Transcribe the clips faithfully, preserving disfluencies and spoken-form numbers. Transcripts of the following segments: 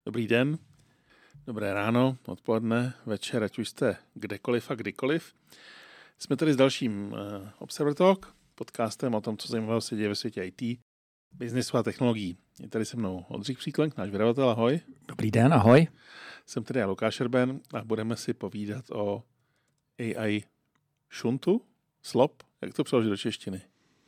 Dobrý den, dobré ráno, odpoledne, večer, ať už jste kdekoliv a kdykoliv. Jsme tady s dalším uh, Observer Talk, podcastem o tom, co zajímavého se děje ve světě í té, biznesu a technologií. Je tady se mnou Oldřich Příklenk, náš vydavatel, ahoj. Dobrý den, ahoj. Jsem tady já, Lukáš Erben, a budeme si povídat o á í šuntu, slop, jak to přeložit do češtiny?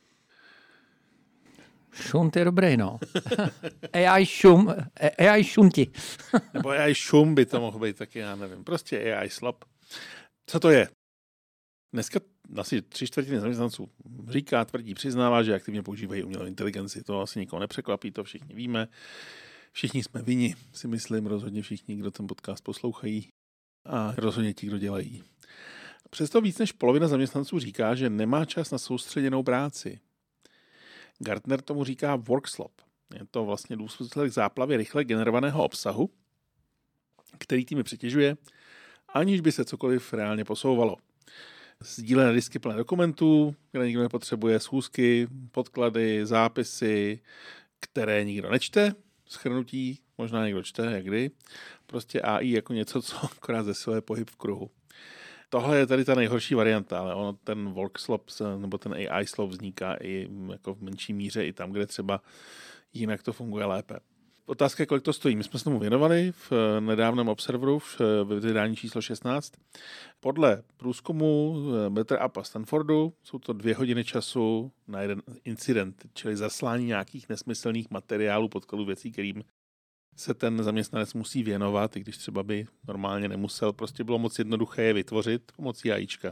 Šunt je dobrý, no. á í šum, á í šunti. Nebo á í šum by to mohlo být taky, já nevím. Prostě á í slop. Co to je? Dneska asi tři čtvrtiny zaměstnanců říká, tvrdí, přiznává, že aktivně používají umělou inteligenci. To asi nikoho nepřekvapí, to všichni víme. Všichni jsme vini, si myslím, rozhodně všichni, kdo ten podcast poslouchají a rozhodně ti, kdo dělají. Přesto víc než polovina zaměstnanců říká, že nemá čas na soustředěnou práci. Gartner tomu říká workslop. Je to vlastně důsledek záplavy rychle generovaného obsahu, který týmy přetěžuje, aniž by se cokoliv reálně posouvalo. Sdílené disky plné dokumentů, které nikdo nepotřebuje, schůzky, podklady, zápisy, které nikdo nečte, shrnutí, možná někdo čte, jak kdy. Prostě á í jako něco, co akorát zesiluje pohyb v kruhu. Tohle je tady ta nejhorší varianta, ale ono ten workslop nebo ten á í slop vzniká i jako v menší míře i tam, kde třeba jinak to funguje lépe. Otázka je, kolik to stojí. My jsme se tomu věnovali v nedávném Observeru v vydání číslo šestnáct. Podle průzkumu Better Up a Stanfordu jsou to dvě hodiny času na jeden incident, čili zaslání nějakých nesmyslných materiálů, podkladů, věcí, kterým se ten zaměstnanec musí věnovat, i když třeba by normálně nemusel. Prostě bylo moc jednoduché je vytvořit pomocí áíčka.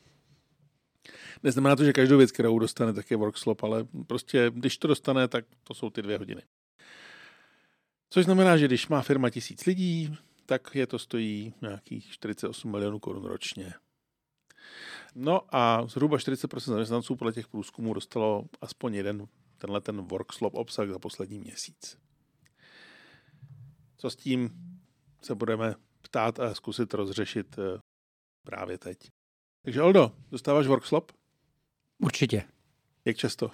Neznamená to, že každou věc, kterou dostane, tak je workslop, ale prostě když to dostane, tak to jsou ty dvě hodiny. Což znamená, že když má firma tisíc lidí, tak je to stojí nějakých čtyřicet osm milionů korun ročně. No a zhruba čtyřicet procent zaměstnanců podle těch průzkumů dostalo aspoň jeden tenhle ten workslop obsah za poslední měsíc. Co s tím se budeme ptát a zkusit rozřešit právě teď. Takže Oldo, dostáváš workslop? Určitě. Jak často?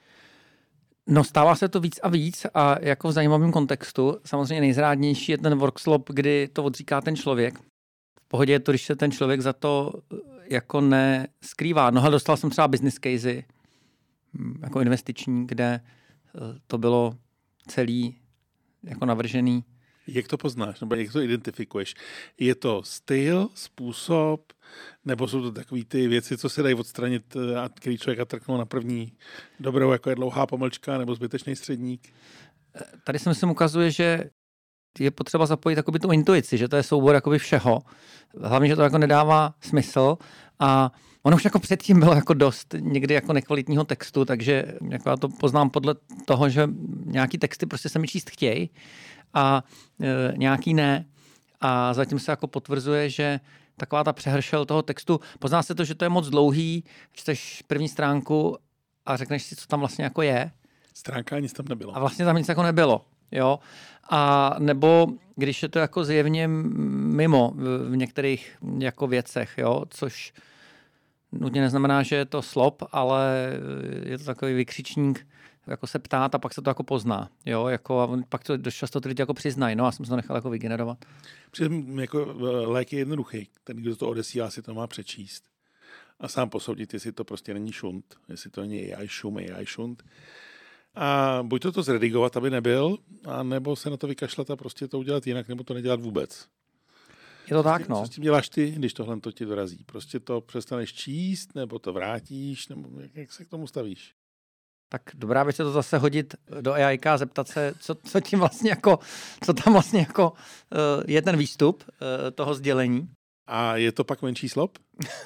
No stává se to víc a víc a jako v zajímavém kontextu. Samozřejmě nejzrádnější je ten workslop, kdy to odříká ten člověk. V pohodě je to, když se ten člověk za to jako neskrývá. No ale dostal jsem třeba business casey, jako investiční, kde to bylo celý jako navržený. Jak to poznáš, nebo jak to identifikuješ? Je to styl, způsob, nebo jsou to takové ty věci, co se dají odstranit a který člověka trknou na první dobrou, jako je dlouhá pomlčka nebo zbytečný středník? Tady se myslím ukazuje, že je potřeba zapojit jakoby tu intuici, že to je soubor jakoby všeho. Hlavně, že to jako nedává smysl a ono už jako předtím bylo jako dost někdy jako nekvalitního textu, takže jako já to poznám podle toho, že nějaký texty prostě se mi číst chtějí a e, nějaký ne. A zatím se jako potvrzuje, že taková ta přehršel toho textu, pozná se to, že to je moc dlouhý, čteš první stránku a řekneš si, co tam vlastně jako je. Stránka nic tam nebylo. A vlastně tam nic jako nebylo. Jo? A nebo když je to jako zjevně mimo v, v některých jako věcech, jo? Což nutně neznamená, že je to slop, ale je to takový vykřičník, jako se ptát a pak se to jako pozná. Jo, jako a pak to dost často ty lidi jako přiznají. No, já jsem se to nechal jako vygenerovat. Přitom jako lék je jednoduchý. Ten, kdo to odesílá, si to má přečíst. A sám posoudit, jestli to prostě není šunt, jestli to není á í šum, á í šunt. A buď to to zredigovat, aby nebyl, a nebo se na to vykašlat a prostě to udělat jinak, nebo to nedělat vůbec. Je to tak, no. Co s tím děláš ty, když tohle to ti dorazí? Prostě to přestaneš číst, nebo to vrátíš, nebo jak, jak se k tomu stavíš? Tak dobrá věc je to zase hodit do áíka a zeptat se, co, co tím vlastně jako, co tam vlastně jako uh, je ten výstup uh, toho sdělení. A je to pak menší slop?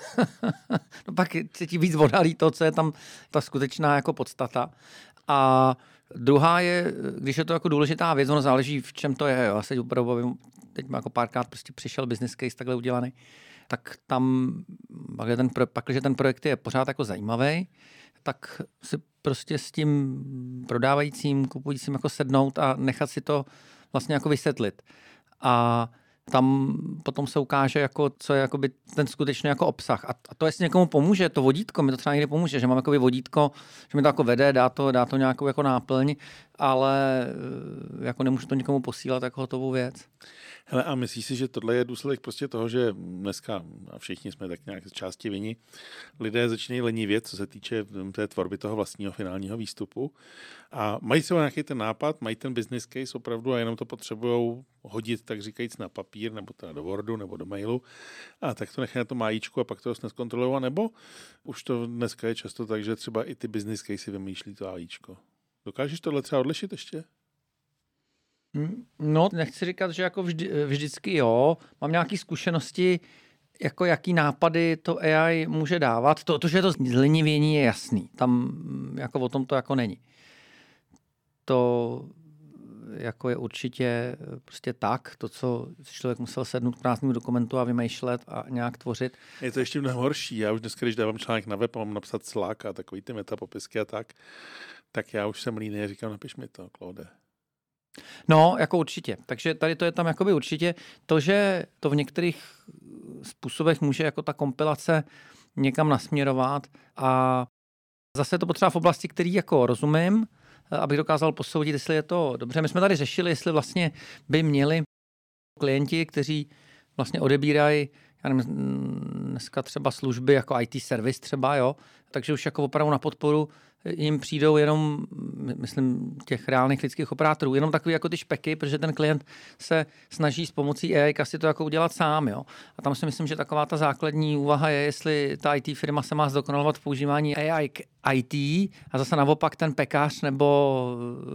No pak se ti víc odhalí to, co je tam ta skutečná jako podstata. A druhá je, když je to jako důležitá věc, ono záleží, v čem to je. Jo. Já se opravdu, teď jako párkrát prostě přišel business case takhle udělaný, tak tam, pak, ten, pak, když ten projekt je pořád jako zajímavý, tak si prostě s tím prodávajícím, kupujícím jako sednout a nechat si to vlastně jako vysvětlit. A tam potom se ukáže, jako, co je jakoby ten skutečný jako obsah. A, a to, jestli někomu pomůže, to vodítko, mi to třeba někdy pomůže, že mám jakoby vodítko, že mi to jako vede, dá to, dá to nějakou jako náplň ale jako nemůžu to nikomu posílat jako hotovou věc. Hele, a myslíš si, že tohle je důsledek prostě toho, že dneska, a všichni jsme tak nějak z části vini, lidé začínají lenivět, co se týče té tvorby toho vlastního finálního výstupu a mají třeba nějaký ten nápad, mají ten business case opravdu a jenom to potřebují hodit, tak říkajíc, na papír, nebo teda do Wordu, nebo do mailu a tak to nechají na to májíčku a pak to vlastně zkontrolují, nebo už to dneska je často tak, že třeba i ty business casey vymýšlí to áíčko. Dokážeš tohle třeba odlišit ještě? No, nechci říkat, že jako vždy, vždycky jo. Mám nějaké zkušenosti, jako jaký nápady to á í může dávat. To, to že je to zlenivění, je jasný. Tam jako o tom to jako není. To jako je určitě prostě tak, to, co člověk musel sednout k prázdnému dokumentu a vymýšlet a nějak tvořit. Je to ještě mnohem horší. Já už dneska, když dávám článek na web a mám napsat Slack a takový ty metapopisky a tak, tak já už jsem líný a říkám, napiš mi to, Claude. No, jako určitě. Takže tady to je tam jakoby určitě. To, že to v některých způsobech může jako ta kompilace někam nasměrovat a zase to potřeba v oblasti, který jako rozumím, abych dokázal posoudit, jestli je to dobře. My jsme tady řešili, jestli vlastně by měli klienti, kteří vlastně odebírají, já nevím, dneska třeba služby jako í té service třeba, jo, takže už jako opravdu na podporu jim přijdou jenom, myslím, těch reálných lidských operátorů, jenom takový jako ty špeky, protože ten klient se snaží s pomocí á í si to jako udělat sám, jo. A tam si myslím, že taková ta základní úvaha je, jestli ta í té firma se má zdokonalovat v používání á í k í té a zase naopak ten pekař nebo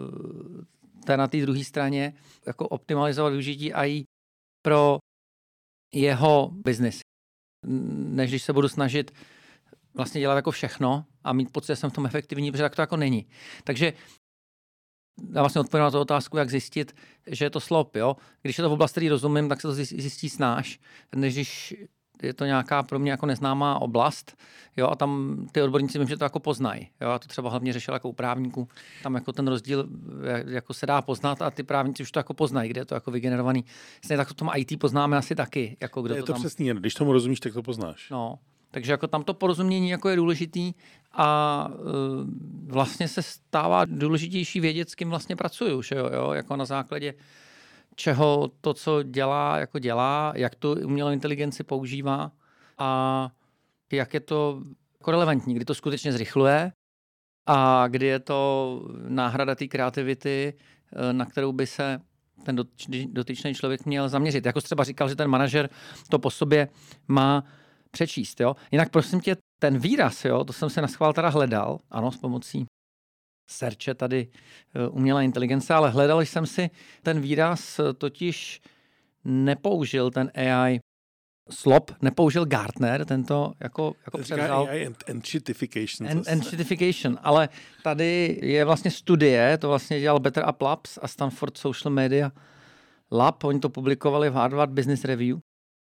ten na té druhé straně jako optimalizovat využití á í pro jeho biznis. Než když se budu snažit vlastně dělat jako všechno a mít pocit, že jsem v tom efektivní, protože tak to jako není. Takže já vlastně odpovím na tu otázku, jak zjistit, že je to slop, jo. Když je to v oblasti, který rozumím, tak se to zjistí snáš, než když je to nějaká pro mě jako neznámá oblast, jo, a tam ty odborníci vím, že to jako poznají, jo, a to třeba hlavně řešil jako u právníků, tam jako ten rozdíl jako se dá poznat a ty právníci už to jako poznají, kde je to jako vygenerovaný. Stejně tak v tom í té poznáme asi taky, jako kdo je to, to tam... přesný, když tomu rozumíš, tak to poznáš. No. Takže jako tam to porozumění jako je důležitý a e, vlastně se stává důležitější vědět, s kým vlastně pracuju, že jo, jo, jako na základě čeho to, co dělá, jako dělá, jak tu umělou inteligenci používá a jak je to jako relevantní, kdy to skutečně zrychluje a kdy je to náhrada té kreativity, na kterou by se ten dotyčný člověk měl zaměřit. Jako jsi třeba říkal, že ten manažer to po sobě má přečíst, jo. Jinak prosím tě, ten výraz, jo, to jsem se naschvál teda hledal, ano, s pomocí searche tady umělá inteligence, ale hledal jsem si ten výraz, totiž nepoužil ten á í slop, nepoužil Gartner, tento jako, jako převzal. á í entitification. En, entitification, ale tady je vlastně studie, to vlastně dělal Better Up Labs a Stanford Social Media Lab, oni to publikovali v Harvard Business Review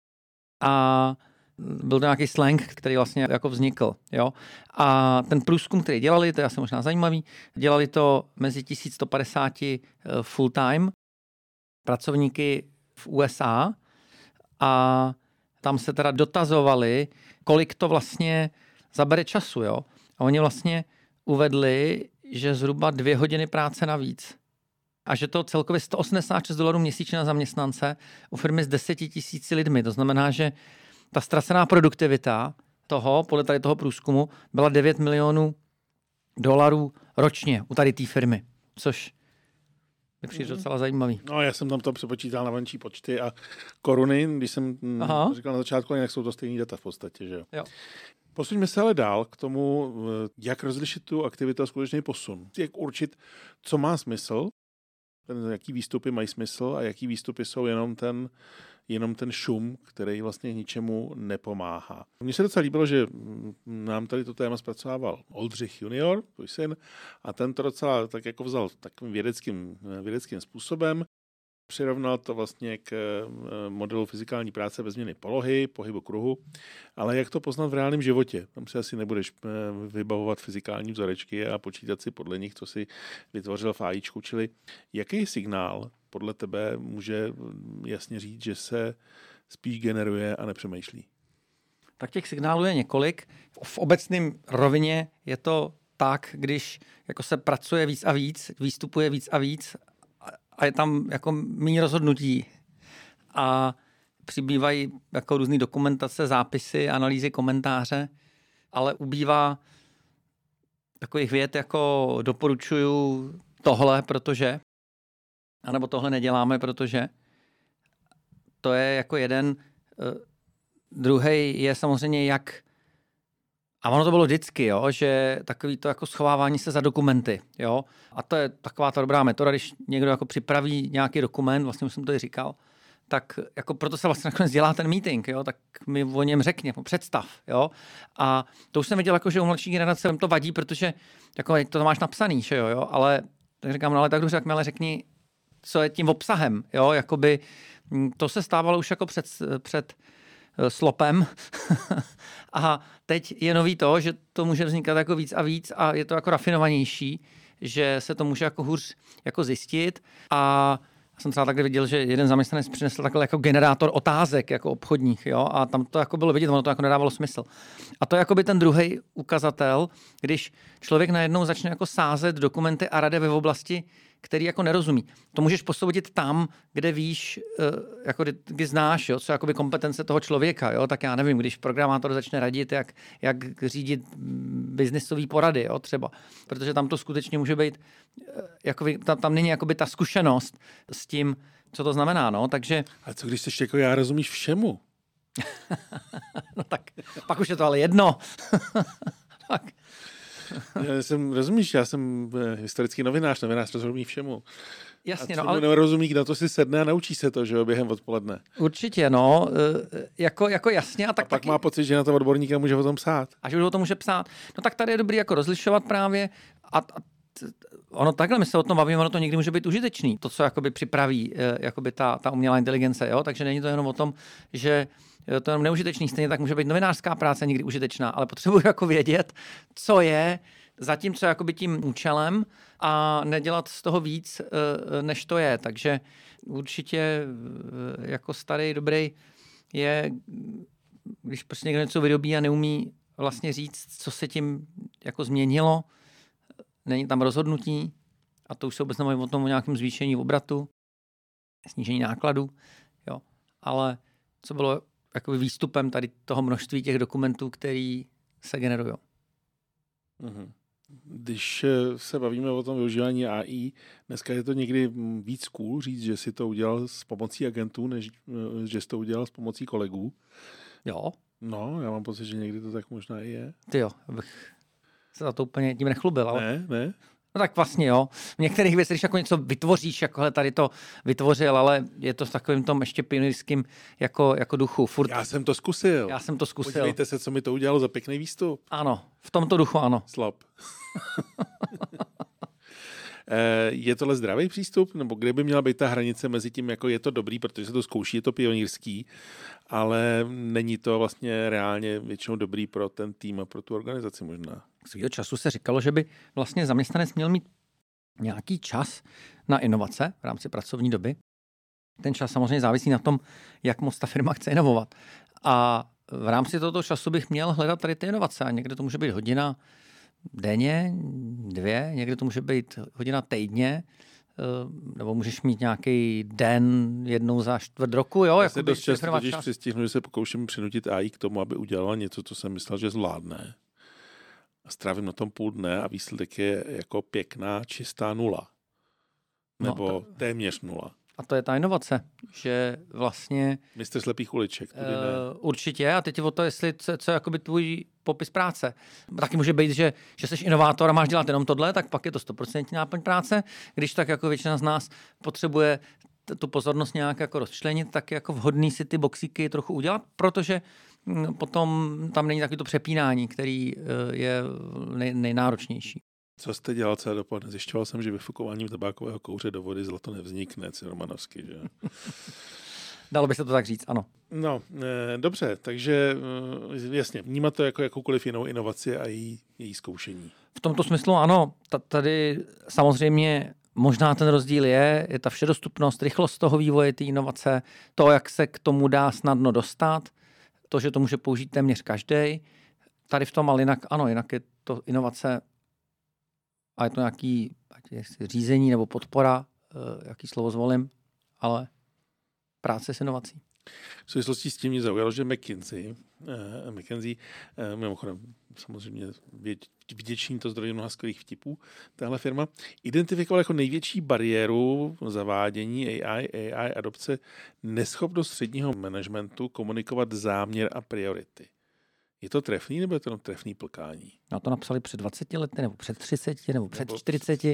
a byl to nějaký slang, který vlastně jako vznikl. Jo? A ten průzkum, který dělali, to je asi možná zajímavý, dělali to mezi tisíc sto padesát full-time pracovníky v U S A a tam se teda dotazovali, kolik to vlastně zabere času. Jo? A oni vlastně uvedli, že zhruba dvě hodiny práce navíc. A že to celkově sto osmdesát šest dolarů měsíčně na zaměstnance u firmy s deseti tisíci lidmi. To znamená, že ta ztracená produktivita toho, podle tady toho průzkumu, byla devět milionů dolarů ročně u tady té firmy, což je přijde docela zajímavý. No, já jsem tam to přepočítal na menší počty a koruny, když jsem Aha. říkal na začátku, jak jsou to stejný data v podstatě, že jo. jo. Posuňme se ale dál k tomu, jak rozlišit tu aktivitu a skutečný posun. Jak určit, co má smysl, jaký výstupy mají smysl a jaký výstupy jsou jenom ten jenom ten šum, který vlastně ničemu nepomáhá. Mně se docela líbilo, že nám tady to téma zpracovával Oldřich junior, tvůj syn, a ten to docela tak jako vzal takovým vědeckým, vědeckým způsobem. Přirovnal to vlastně k modelu fyzikální práce bez změny polohy, pohybu kruhu, ale jak to poznat v reálném životě? Tam si asi nebudeš vybavovat fyzikální vzorečky a počítat si podle nich, co si vytvořil v áíčku, čili jaký signál podle tebe může jasně říct, že se spíš generuje a nepřemýšlí? Tak těch signálů je několik. V obecném rovině je to tak, když jako se pracuje víc a víc, výstupuje víc a víc a je tam jako méně rozhodnutí a přibývají jako různý dokumentace, zápisy, analýzy, komentáře, ale ubývá takových vět jako doporučuju tohle, protože, anebo tohle neděláme, protože to je jako jeden. Druhý je samozřejmě jak, a ono to bylo vždycky, jo, že takový to jako schovávání se za dokumenty, jo, a to je taková ta dobrá metoda, když někdo jako připraví nějaký dokument, vlastně už jsem to i říkal, tak jako proto se vlastně nakonec dělá ten meeting, jo, tak mi o něm řekně, představ, jo. A to už jsem viděl, jako, že u mladší generace to vadí, protože jako, to máš napsaný, že jo, jo, ale tak říkám, no ale tak dobře, tak mi ale řekni, co je tím obsahem, jo, jakoby to se stávalo už jako před, před slopem a teď je nový to, že to může vznikat jako víc a víc a je to jako rafinovanější, že se to může jako hůř jako zjistit a jsem třeba takhle viděl, že jeden zaměstnanec přinesl takhle jako generátor otázek jako obchodních, jo, a tam to jako bylo vidět, ono to jako nedávalo smysl. A to je jako by ten druhý ukazatel, když člověk najednou začne jako sázet dokumenty a rady v oblasti, který jako nerozumí. To můžeš posoudit tam, kde víš, jako kdy znáš, jo, co je jakoby kompetence toho člověka, jo, tak já nevím, když programátor začne radit, jak, jak řídit biznisové porady, jo, třeba, protože tam to skutečně může být, jakoby, tam, tam není jakoby ta zkušenost s tím, co to znamená, no, takže... A co když jsi jako já rozumíš všemu? No tak, pak už je to ale jedno. Tak. Já jsem, rozumíš, já jsem historický novinář, novinář rozumí všemu. Jasně, a no, ale... nerozumí, kdo to si sedne a naučí se to, že jo, během odpoledne. Určitě, no, jako, jako jasně. A, tak a pak taky... má pocit, že na to odborníka může o tom psát. A že už o tom může psát. No tak tady je dobrý jako rozlišovat právě a, a ono takhle, my se o tom bavíme, ono to někdy může být užitečný. To, co jakoby připraví jakoby ta, ta umělá inteligence, jo, takže není to jenom o tom, že to je jenom neužitečný, stejně tak může být novinářská práce někdy užitečná, ale potřebuji jako vědět, co je zatím, co je jakoby tím účelem a nedělat z toho víc, než to je. Takže určitě jako starý, dobrý je, když prostě někdo něco vyrobí a neumí vlastně říct, co se tím jako změnilo, není tam rozhodnutí a to už se vůbec nemluví o tom o nějakém zvýšení obratu, snížení nákladů, jo. Ale co bylo jakoby výstupem tady toho množství těch dokumentů, který se generují. Mhm. Když se bavíme o tom využívání A I, dneska je to někdy víc cool říct, že si to udělal s pomocí agentů, než že jsi to udělal s pomocí kolegů. Jo. No, já mám pocit, že někdy to tak možná i je. Ty jo, abych se za to úplně tím nechlubil. Ale... Ne, ne. No tak vlastně jo. V některých věcech, když jako něco vytvoříš, jako tady to vytvořil, ale je to v takovým tom ještě pionýrským jako, jako duchu. Furt... Já jsem to zkusil. Já jsem to zkusil. Podívejte se, co mi to udělalo za pěkný výstup. Ano, v tomto duchu ano. Slab. Je tohle zdravý přístup? Nebo kde by měla být ta hranice mezi tím, jako je to dobrý, protože se to zkouší, je to pionýrský, ale není to vlastně reálně většinou dobrý pro ten tým a pro tu organizaci možná? Svýho času se říkalo, že by vlastně zaměstnanec měl mít nějaký čas na inovace v rámci pracovní doby. Ten čas samozřejmě závisí na tom, jak moc ta firma chce inovovat. A v rámci tohoto času bych měl hledat tady ty inovace. A někde to může být hodina denně, dvě, někde to může být hodina týdně, nebo můžeš mít nějaký den jednou za čtvrt roku. Jo, já se dost často totiž přistihnu, že se pokouším přinutit A I k tomu, aby udělala něco, co jsem myslel, že zvládne. A strávím na tom půl dne a výsledek je jako pěkná, čistá nula. Nebo no, to... téměř nula. A to je ta inovace, že vlastně... Mistr slepých uliček. Uh, určitě. A teď je o to, jestli co, co je jakoby tvůj popis práce. Taky může být, že, že jsi inovátor a máš dělat jenom tohle, tak pak je to sto procent náplň práce. Když tak jako většina z nás potřebuje t- tu pozornost nějak jako rozčlenit, tak je jako vhodný si ty boxíky trochu udělat, protože potom tam není takový to přepínání, který je nej, nejnáročnější. Co jste dělal celé dopoledne? Zjišťoval jsem, že vyfukováním tabákového kouře do vody zlato nevznikne, Romanovsky, že? Dalo by se to tak říct, ano. No, e, dobře, takže e, jasně, vnímat to jako jakoukoliv jinou inovaci a její, její zkoušení. V tomto smyslu ano, tady samozřejmě možná ten rozdíl je, je ta všedostupnost, rychlost toho vývoje té inovace, to, jak se k tomu dá snadno dostat, to, že to může použít téměř každý. Tady v tom, ale jinak ano, jinak je to inovace a je to nějaký řízení nebo podpora, jaký slovo zvolím, ale práce s inovací. V souvislosti s tím mě zaujalo, že McKinsey, uh, McKinsey uh, mimochodem samozřejmě vděčný to zdroj mnoha skvělých vtipů, tahle firma, identifikovala jako největší bariéru zavádění A I, A I adopce neschopnost středního managementu komunikovat záměr a priority. Je to trefný, nebo je to trefný plkání? No to napsali před dvaceti lety, nebo před třiceti, nebo před nebo... čtyřiceti.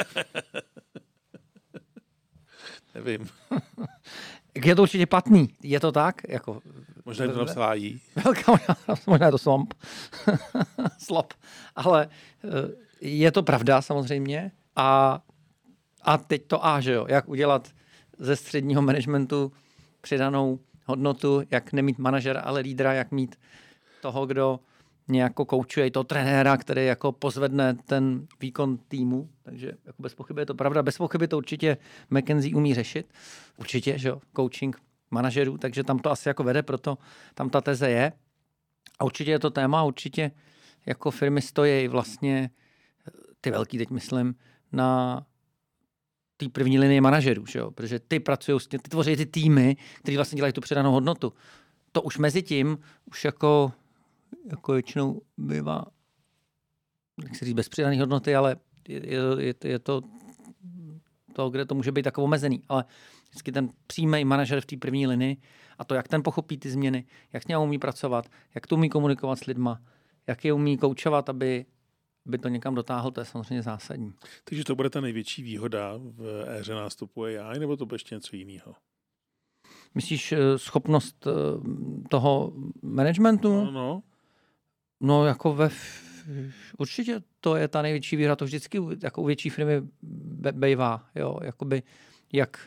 Nevím. Je to určitě platný. Je to tak? Jako... Možná je to napsala jí. Velká, možná je to swamp. Slop. Ale je to pravda samozřejmě. A, a teď to A, že jo? Jak udělat ze středního managementu přidanou hodnotu, jak nemít manažera, ale lídra, jak mít toho, kdo nějako koučuje, toho trenéra, který jako pozvedne ten výkon týmu. Takže jako bez pochyby je to pravda. Bez pochyby to určitě McKinsey umí řešit. Určitě, že jo, coaching manažerů, takže tam to asi jako vede, proto tam ta teze je. A určitě je to téma, určitě jako firmy stojí vlastně, ty velký teď myslím, na té první linii manažerů, že jo, protože ty pracují, ty tvoří ty týmy, kteří vlastně dělají tu přidanou hodnotu. To už mezi tím, už jako jako většinou bývá, nechci říct bez přidané hodnoty, ale je, je, je to to, kde to může být takový omezený. Ale vždycky ten přímý manažer v té první linii a to, jak ten pochopí ty změny, jak s ním umí pracovat, jak to umí komunikovat s lidma, jak je umí koučovat, aby, aby to někam dotáhl, to je samozřejmě zásadní. Takže to bude ta největší výhoda v éře nástupu A I, nebo to bude ještě něco jiného? Myslíš schopnost toho managementu? No, no. No jako ve... Určitě to je ta největší výhoda, to vždycky jako u větší firmy bejvá, jo, jakoby jak,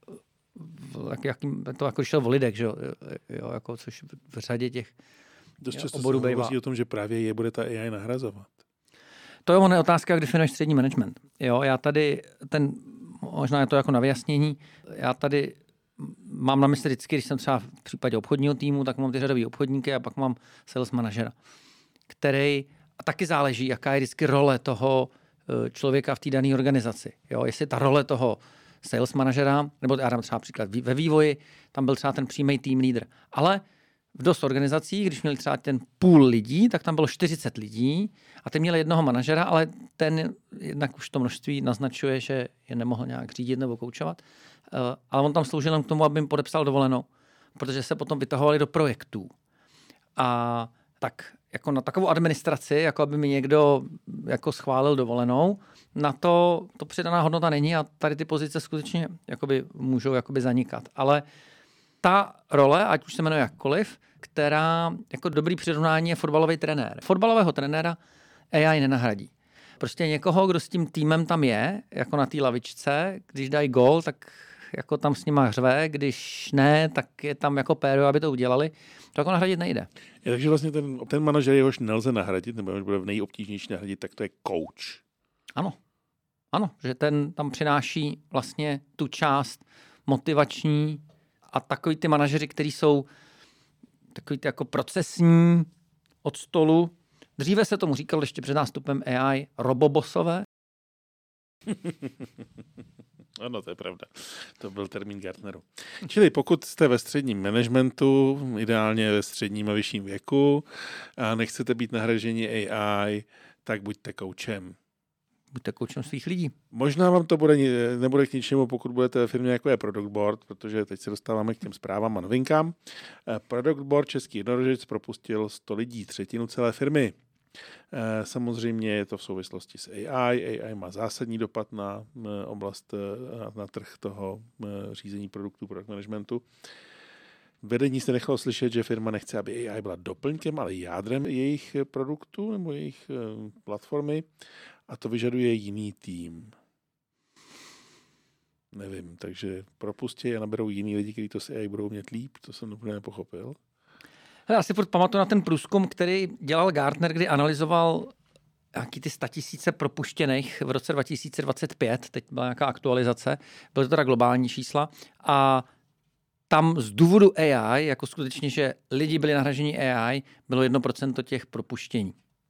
jak, jak to jako když šel o lidech, že jo, jo, jako což v řadě těch dost často se hovoří o tom, že právě je bude ta A I nahrazovat. To je ona otázka, jak definuješ střední management. Jo, já tady, ten, možná je to jako na vyjasnění, já tady mám na mysli vždycky, když jsem třeba v případě obchodního týmu, tak mám ty řadový obchodníky a pak mám sales manažera, který, a taky záleží, jaká je vždycky role toho člověka v té dané organizaci. Jo, jestli ta role toho sales manažera, nebo já dám třeba příklad ve vývoji, tam byl třeba ten přímý team leader. Ale v dost organizací, když měli třeba ten půl lidí, tak tam bylo čtyřicet lidí a ty měli jednoho manažera, ale ten jednak už to množství naznačuje, že je nemohl nějak řídit nebo koučovat. Ale on tam sloužil jen k tomu, aby jim podepsal dovolenou, protože se potom vytahovali do projektů. A tak jako na takovou administraci, jako aby mi někdo jako schválil dovolenou, na to, to přidaná hodnota není a tady ty pozice skutečně jakoby můžou jakoby zanikat. Ale ta role, ať už se jmenuje jakkoliv, která jako dobrý přirovnání je fotbalový trenér. Fotbalového trenéra A I nenahradí. Prostě někoho, kdo s tím týmem tam je, jako na té lavičce, když dají gól, tak jako tam s nima hřve, když ne, tak je tam jako péro, aby to udělali. To jako nahradit nejde. Je, takže vlastně ten, ten manažer, jehož nelze nahradit, nebo jehož bude nejobtížnější nahradit, tak to je coach. Ano. Ano, že ten tam přináší vlastně tu část motivační a takový ty manažeři, kteří jsou takový ty jako procesní od stolu. Dříve se tomu říkalo ještě před nástupem A I robobosové. Ano, to je pravda. To byl termín Gartneru. Čili pokud jste ve středním managementu, ideálně ve středním a vyšším věku a nechcete být nahraženi A I, tak buďte koučem. Buďte koučem svých lidí. Možná vám to bude, nebude k ničemu, pokud budete ve firmě jako je Product Board, protože teď se dostáváme k těm zprávám a novinkám. Product Board Český jednorožec propustil sto lidí, třetinu celé firmy. Samozřejmě je to v souvislosti s A I. A I má zásadní dopad na oblast, na trh toho řízení produktů, product managementu. Vedení se nechalo slyšet, že firma nechce, aby A I byla doplňkem, ale jádrem jejich produktů nebo jejich platformy a to vyžaduje jiný tým. Nevím, takže propustí a naberou jiný lidi, kteří to s A I budou mít líp, to jsem úplně nepochopil. Já si furt pamatuju na ten průzkum, který dělal Gartner, kdy analyzoval nějaký ty statisíce propuštěných v roce dva tisíce dvacet pět, teď byla nějaká aktualizace, byly to teda globální čísla a tam z důvodu A I, jako skutečně, že lidi byli nahraženi A I, bylo jedno procento těch propuštění.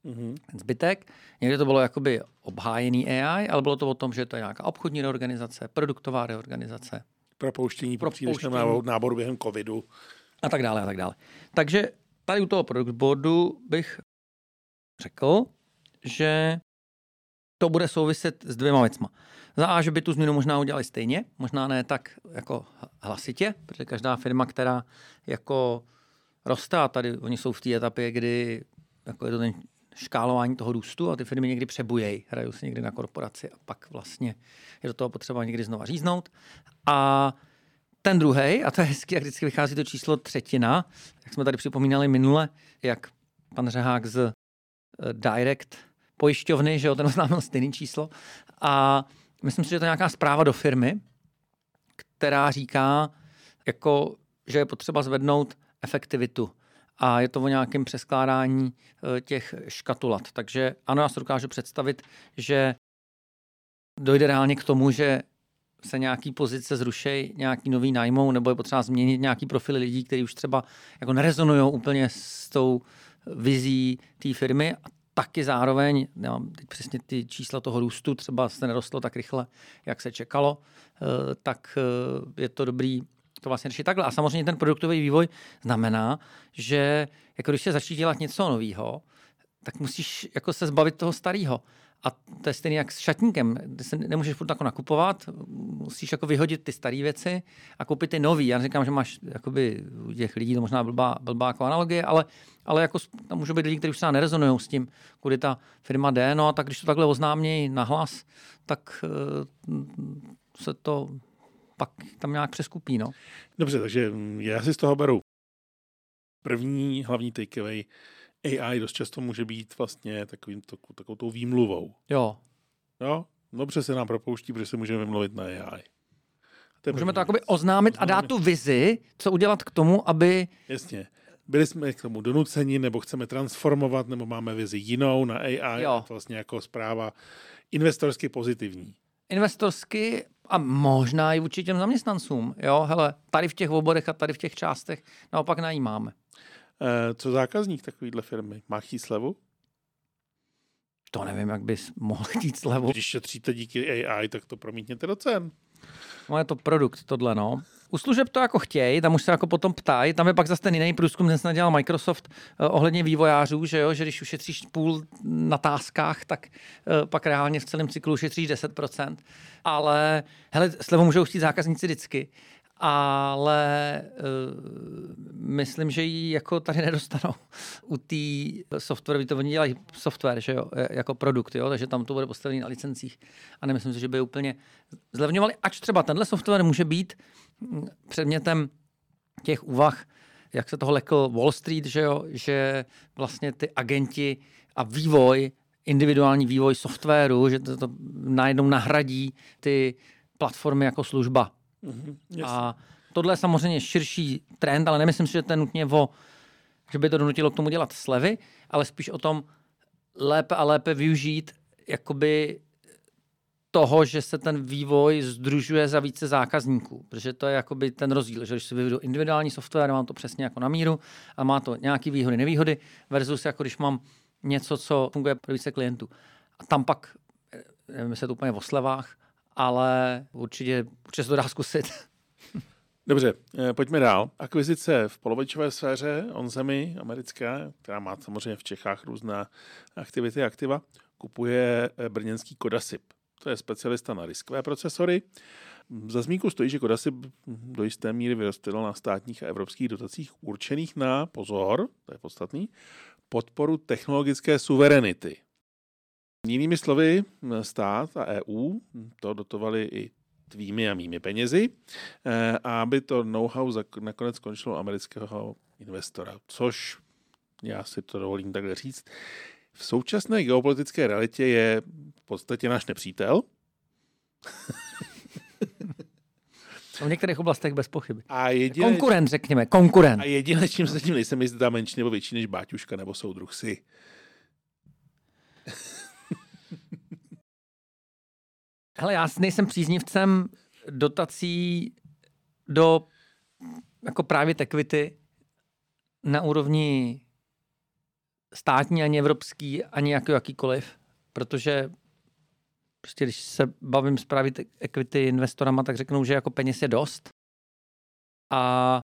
Mm-hmm. Ten zbytek. Někdy to bylo jakoby obhájený A I, ale bylo to o tom, že to je nějaká obchodní reorganizace, produktová reorganizace. Propouštění po přílišném náboru během covidu. A tak dále, a tak dále. Takže tady u toho product boardu bych řekl, že to bude souviset s dvěma věcma. Za A, že by tu změnu možná udělali stejně, možná ne tak jako hlasitě, protože každá firma, která jako roste, a tady oni jsou v té etapě, kdy jako je to ten škálování toho růstu a ty firmy někdy přebujejí, hrajou si někdy na korporaci a pak vlastně je do toho potřeba někdy znova říznout. A ten druhej, a to je hezky, jak vždycky vychází to číslo třetina, jak jsme tady připomínali minule, jak pan Řehák z Direct pojišťovny, že jo, ten oznámil stejný číslo. A myslím si, že to je nějaká zpráva do firmy, která říká, jako, že je potřeba zvednout efektivitu. A je to o nějakém přeskládání těch škatulat. Takže ano, já si dokážu představit, že dojde reálně k tomu, že se nějaký pozice zrušejí, nějaký nový najmou, nebo je potřeba změnit nějaký profily lidí, kteří už třeba jako nerezonují úplně s tou vizí té firmy. A taky zároveň, nemám teď přesně ty čísla toho růstu, třeba se nerostlo tak rychle, jak se čekalo, tak je to dobrý to vlastně řešit takhle. A samozřejmě ten produktový vývoj znamená, že jako když se začne dělat něco nového, tak musíš jako se zbavit toho starého. A to je stejný jak s šatníkem. Ty se nemůžeš furt jako nakupovat, musíš jako vyhodit ty staré věci a koupit ty nový. Já říkám, že máš jakoby u těch lidí, to možná blbá, blbá jako analogie, ale, ale jako tam můžou být lidi, kteří už se nerezonují s tím, kudy ta firma jde. No a tak když to takhle oznámějí nahlas, tak uh, se to pak tam nějak přeskupí. No. Dobře, takže já si z toho beru první hlavní takeaway. A I dost často může být vlastně takovým, takovou tou výmluvou. Jo. Jo? Dobře se nám propouští, protože se můžeme vymluvit na A I. Můžeme to jakoby oznámit a dát tu vizi, co udělat k tomu, aby... Jasně. Byli jsme k tomu donuceni, nebo chceme transformovat, nebo máme vizi jinou na A I. Jo. A to vlastně jako zpráva investorsky pozitivní. Investorsky a možná i vůči těm zaměstnancům. Jo, hele, tady v těch oborech a tady v těch částech naopak najímáme. Co zákazník takovýhle firmy? Má chtít slevu? To nevím, jak bys mohl chtít slevu. Když šetříte díky A I, tak to promítněte do cen. No je to produkt, tohle, no. U služeb to jako chtějí, tam už se jako potom ptají, tam je pak zase ten jiný průzkum, ten snad dělal Microsoft eh, ohledně vývojářů, že jo, že když ušetříš půl na táskách, tak eh, pak reálně v celém cyklu ušetříš deset procent. Ale, hele, slevu můžou chtít zákazníci vždycky. Ale uh, myslím, že ji jako tady nedostanou u té software, to oni dělají software, že jo, jako produkt, jo, takže tam to bude postavený na licencích a nemyslím si, že by úplně zlevňovali, ač třeba tenhle software může být předmětem těch úvah, jak se toho lekl Wall Street, že jo, že vlastně ty agenti a vývoj, individuální vývoj softwaru, že to, to najednou nahradí ty platformy jako služba. Mm-hmm, yes. A tohle je samozřejmě širší trend, ale nemyslím si, že to je nutně o, že by to donutilo k tomu dělat slevy, ale spíš o tom lépe a lépe využít jakoby toho, že se ten vývoj sdružuje za více zákazníků, protože to je jakoby ten rozdíl, že když si vyvedu individuální software, mám to přesně jako na míru a má to nějaké výhody, nevýhody versus jako když mám něco, co funguje pro více klientů. A tam pak, nevím, jestli je to úplně o slevách, ale určitě, určitě se to dá zkusit. Dobře, pojďme dál. Akvizice v polovičové sféře OnZemi americké, která má samozřejmě v Čechách různé aktivity a aktiva, kupuje brněnský Codasip. To je specialista na riskové procesory. Za zmínku stojí, že Codasip do jisté míry vyrostl na státních a evropských dotacích určených na, pozor, to je podstatný, podporu technologické suverenity. Jinými slovy, stát a E U to dotovali i tvými a mými penězi, a aby to know-how nakonec skončilo amerického investora. Což, já si to dovolím takhle říct, v současné geopolitické realitě je v podstatě náš nepřítel. V některých oblastech bez pochyby. A jedine, konkurent, řekněme, konkurent. A jediné, čím se tím nejsem jistý, dá menší nebo větší než Báťuška nebo soudruh si. Hele, já nejsem příznivcem dotací do jako právě equity na úrovni státní, ani evropský, ani jaký, jakýkoliv, protože prostě když se bavím s private equity investorama, tak řeknou, že jako peněz je dost. A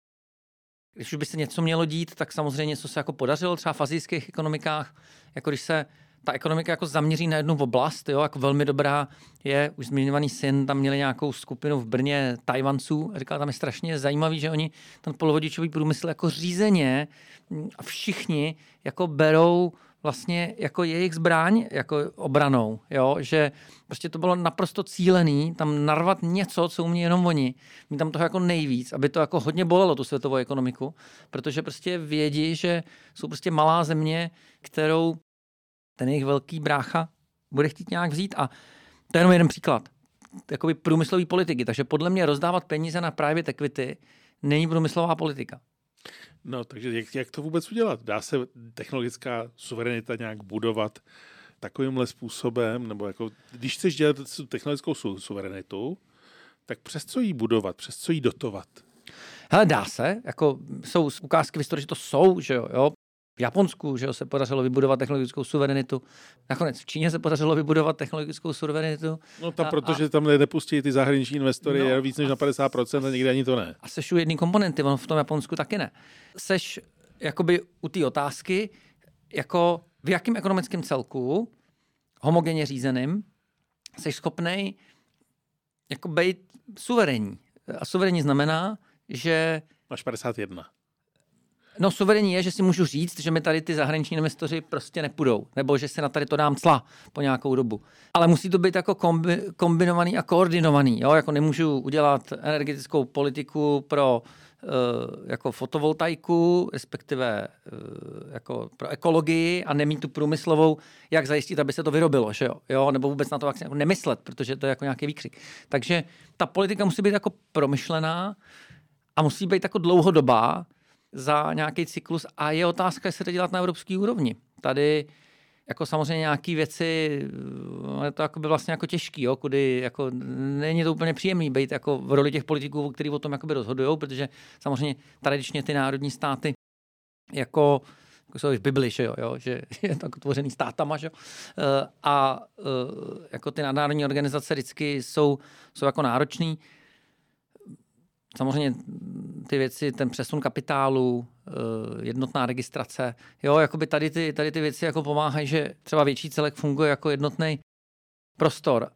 když už by se něco mělo dít, tak samozřejmě něco se jako podařilo třeba v asijských ekonomikách, jako když se ta ekonomika jako zaměří na jednu oblast, jo, jako velmi dobrá je, už zmiňovaný syn, tam měli nějakou skupinu v Brně Tajvanců, říkal, tam je strašně zajímavý, že oni ten polovodičový průmysl jako řízeně a všichni jako berou vlastně jako jejich zbraň jako obranou, jo, že prostě to bylo naprosto cílený, tam narvat něco, co umí jenom oni, mít tam toho jako nejvíc, aby to jako hodně bolelo tu světovou ekonomiku, protože prostě vědí, že jsou prostě malá země, kterou ten jejich velký brácha bude chtít nějak vzít a to je jenom jeden příklad. Jakoby průmyslový politiky, takže podle mě rozdávat peníze na private equity není průmyslová politika. No, takže jak, jak to vůbec udělat? Dá se technologická suverenita nějak budovat takovýmhle způsobem? Nebo jako, když chceš dělat technologickou su- suverenitu, tak přes co jí budovat? Přes co jí dotovat? Hele, dá se. Jako, jsou ukázky v historii, že to jsou, že jo, jo. V Japonsku, že jo, se podařilo vybudovat technologickou suverenitu. Nakonec v Číně se podařilo vybudovat technologickou suverenitu. No tam, a, protože a... tam nepustí ty zahraniční investory no, víc než na padesát procent a někde ani to ne. A seš u jedné komponenty, ono v tom Japonsku taky ne. Seš jakoby u té otázky, jako v jakém ekonomickém celku, homogenně řízeným, seš schopnej jako být suverénní. A suverénní znamená, že... Máš padesát jedna. No suverénní je, že si můžu říct, že mi tady ty zahraniční investoři prostě nepůjdou, nebo že si na tady to dám cla po nějakou dobu. Ale musí to být jako kombi, kombinovaný a koordinovaný. Jo? Jako nemůžu udělat energetickou politiku pro uh, jako fotovoltaiku, respektive uh, jako pro ekologii a nemít tu průmyslovou, jak zajistit, aby se to vyrobilo, že jo? Jo? Nebo vůbec na to jako nemyslet, protože to je jako nějaký výkřik. Takže ta politika musí být jako promyšlená a musí být jako dlouhodobá, za nějaký cyklus a je otázka, jestli to dělat na evropské úrovni. Tady jako samozřejmě nějaké věci, je to jako by vlastně jako těžký, jo, kudy jako není to úplně příjemný být jako v roli těch politiků, kteří o tom jakoby rozhodujou, protože samozřejmě tradičně ty národní státy jako, jako jsou v Bibli, že jo, jo, že je to jako tvořený státama, že jo, a jako ty nadnárodní organizace vždycky jsou, jsou jako náročný. Samozřejmě ty věci, ten přesun kapitálu, jednotná registrace, jo, jakoby tady ty, tady ty věci jako pomáhají, že třeba větší celek funguje jako jednotný prostor,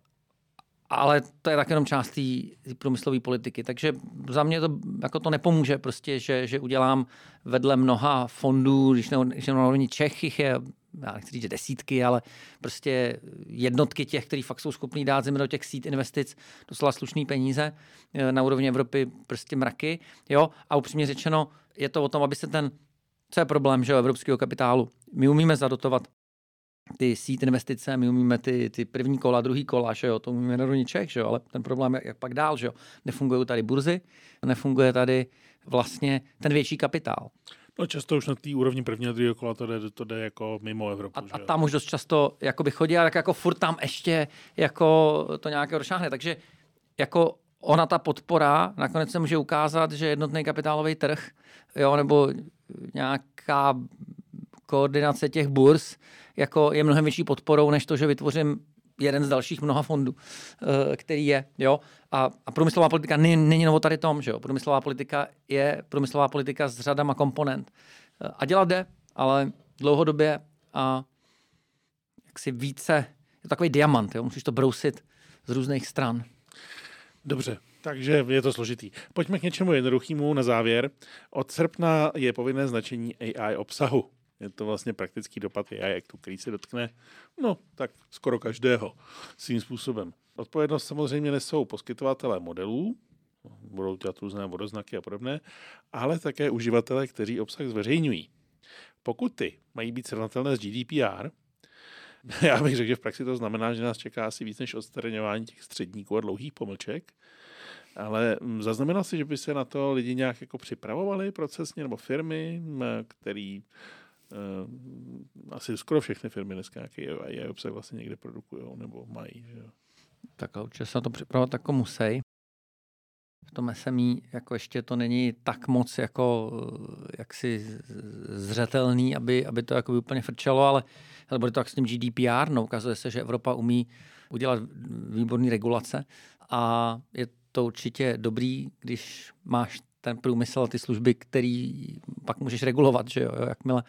ale to je tak jenom část té průmyslové politiky, takže za mě to jako to nepomůže prostě, že, že udělám vedle mnoha fondů, když na úrovni Čech jich je, já nechci říct, že desítky, ale prostě jednotky těch, kteří fakt jsou schopní dát země do těch sít investic docela slušný peníze, na úrovni Evropy prostě mraky, jo, a upřímně řečeno je to o tom, aby se ten, co je problém, že jo, evropského kapitálu, my umíme zadotovat ty sít investice, my umíme ty, ty první kola, druhý kola, že jo, to umíme na úrovni Čech, že jo, ale ten problém je jak pak dál, že jo, nefungují tady burzy, nefunguje tady vlastně ten větší kapitál. No často už na té úrovni prvního a druhého kola to jde, to jde jako mimo Evropu. A, a tam už dost často jakoby chodí, ale tak jako furt tam ještě jako to nějaké rozšáhne. Takže jako ona ta podpora nakonec se může ukázat, že jednotný kapitálový trh, jo, nebo nějaká koordinace těch burz jako je mnohem větší podporou, než to, že vytvořím jeden z dalších mnoha fondů, který je, jo. A, a průmyslová politika není, není novo tady tom, že jo. Průmyslová politika je průmyslová politika s řadama komponent. A dělat jde, ale dlouhodobě a jaksi více, je to takový diamant, jo. Musíš to brousit z různých stran. Dobře, takže je to složitý. Pojďme k něčemu jednoduchému na závěr. Od srpna je povinné značení A I obsahu. Je to vlastně praktický dopad A I Actu, který se dotkne, no, tak skoro každého svým způsobem. Odpovědnost samozřejmě nesou poskytovatelé modelů, budou dělat různé vodoznaky a podobné, ale také uživatelé, kteří obsah zveřejňují. Pokud ty mají být srovnatelné s G D P R, já bych řekl, že v praxi to znamená, že nás čeká asi víc než odstraňování těch středníků a dlouhých pomlček, ale zaznamenal si, že by se na to lidi nějak jako připravovali procesně, nebo firmy, který Uh, asi skoro všechny firmy dneska nějaký A I obsah vlastně někde produkujou nebo mají. Že jo. Tak určitě se na to připravovat jako musí. v tom S M E jako ještě to není tak moc jako jaksi zřetelný, aby, aby to jako úplně frčelo, ale, ale bude to tak s tím G D P R, no, ukazuje se, že Evropa umí udělat výborné regulace a je to určitě dobrý, když máš ten průmysl a ty služby, který pak můžeš regulovat, že jo, jakmile,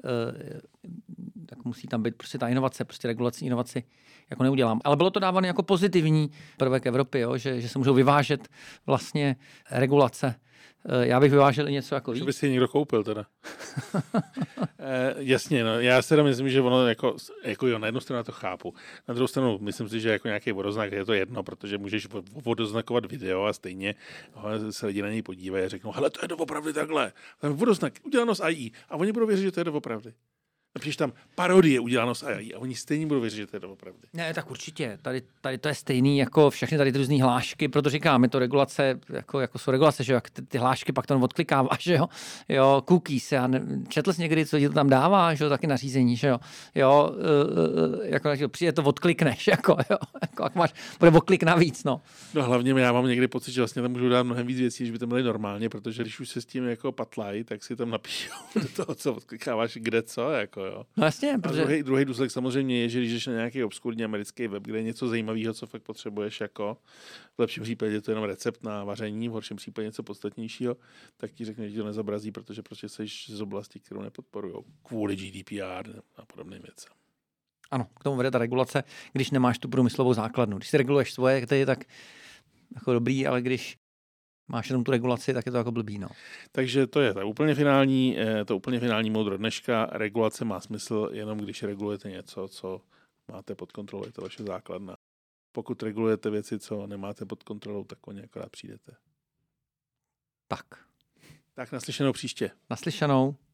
tak musí tam být prostě ta inovace, prostě regulaci inovaci jako neudělám. Ale bylo to dávané jako pozitivní prvek Evropy, jo, že, že se můžou vyvážet vlastně regulace. Já bych vyvážel i něco jako víc. Že by si někdo koupil teda. e, jasně, no, já si teda myslím, že ono jako, jako jo, na jednu stranu to chápu. Na druhou stranu myslím si, že jako nějaký vodoznak je to jedno, protože můžeš vodoznakovat video a stejně se lidi na něj podívají a řeknou, hele, to je doopravdy takhle. Ten vodoznak uděláno z A I a oni budou věřit, že to je doopravdy. Napíš tam parodie uděláno s A I a oni stejně budou věřit, že to je doopravdy. Ne, tak určitě. Tady, tady to je stejný jako všechny tady ty různý hlášky, proto říkám, je to regulace, jako, jako jsou regulace, že jo, jak ty, ty hlášky pak to odklikáváš, že jo, jo, cookies, já ne, četl jsi někdy, co ti to tam dává, že jo, taky nařízení, že jo, jo, uh, jako, jako přijde to odklikneš, jako, jo, jako, jak máš, bude odklik navíc, no. No hlavně já mám někdy pocit, že vlastně tam můžu dát mnohem víc věcí, než by to měli normálně, protože když už se s tím jako patlají, tak si tam napíšou do toho, co odklikáváš, kde co, jako jo. No jasně, protože... druhý, druhý důsledek samozřejmě je, že když jdeš na nějaký obskurní americký web, kde je něco zajímavého, co fakt potřebuješ, jako v lepším případě je to jenom recept na vaření, v horším případě něco podstatnějšího, tak ti řekne, že to nezobrazí, protože prostě jsi z oblasti, kterou nepodporujou kvůli G D P R a podobným věcem. Ano, k tomu vede ta regulace, když nemáš tu průmyslovou základnu. Když si reguluješ svoje, to je tak jako dobrý, ale když máš jenom tu regulaci, tak je to jako blbý, no. Takže to je ta úplně finální, to úplně finální moudro dneška. Regulace má smysl jenom, když regulujete něco, co máte pod kontrolou, je to vaše základna. Pokud regulujete věci, co nemáte pod kontrolou, tak o ně akorát přijdete. Tak. Tak naslyšenou příště. Naslyšenou.